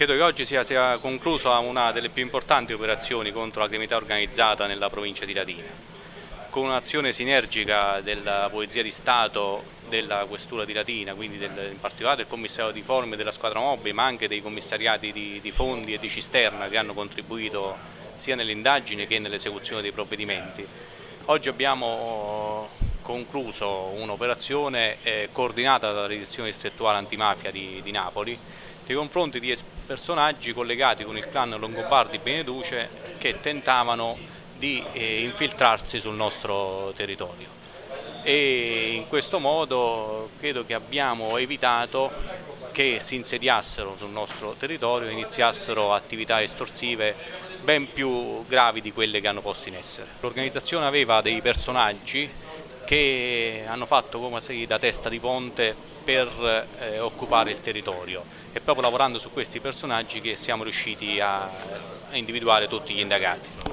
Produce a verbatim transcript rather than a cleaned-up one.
Credo che oggi sia, sia conclusa una delle più importanti operazioni contro la criminalità organizzata nella provincia di Latina, con un'azione sinergica della Polizia di Stato, della Questura di Latina, quindi del, in particolare del Commissario di Forme e della Squadra Mobile, ma anche dei commissariati di, di Fondi e di Cisterna che hanno contribuito sia nelle indagini che nell'esecuzione dei provvedimenti. Oggi abbiamo concluso un'operazione eh, coordinata dalla Direzione Distrettuale Antimafia di, di Napoli nei confronti di personaggi collegati con il clan Longobardi-Beneduce che tentavano di eh, infiltrarsi sul nostro territorio, e in questo modo credo che abbiamo evitato che si insediassero sul nostro territorio e iniziassero attività estorsive ben più gravi di quelle che hanno posto in essere. L'organizzazione aveva dei personaggi che hanno fatto come si da testa di ponte per eh, occupare il territorio. È proprio lavorando su questi personaggi che siamo riusciti a individuare tutti gli indagati.